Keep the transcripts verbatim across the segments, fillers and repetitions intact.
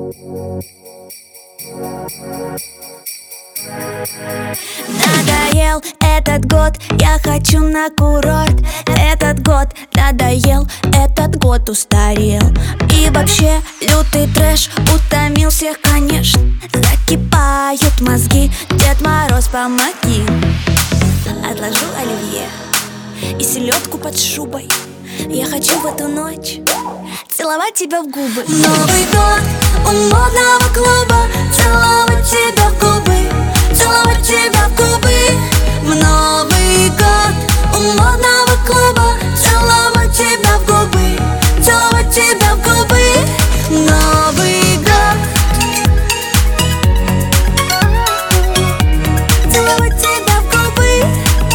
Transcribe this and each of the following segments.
Надоел этот год, я хочу на курорт. Этот год надоел, этот год устарел. И вообще лютый трэш утомил всех, конечно. Закипают мозги, Дед Мороз, помоги. Отложу оливье и селедку под шубой. Я хочу в эту ночь целовать тебя в губы. Новый год у модного клуба, целовать тебя в губы, целовать тебя в губы. В Новый год у модного клуба, целовать тебя в губы, целовать тебя в губы. Новый год, целовать тебя в губы.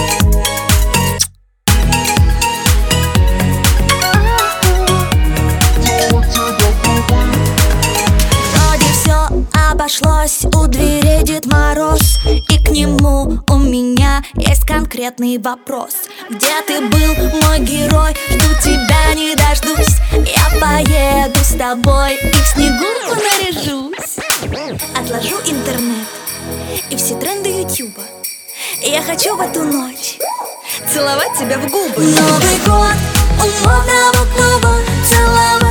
Обошлось, у двери Дед Мороз, и к нему у меня есть конкретный вопрос. Где ты был, мой герой? Жду тебя, не дождусь. Я поеду с тобой и в Снегурку наряжусь. Отложу интернет и все тренды ютуба. Я хочу в эту ночь целовать тебя в губы. Новый год у модного клуба, целовать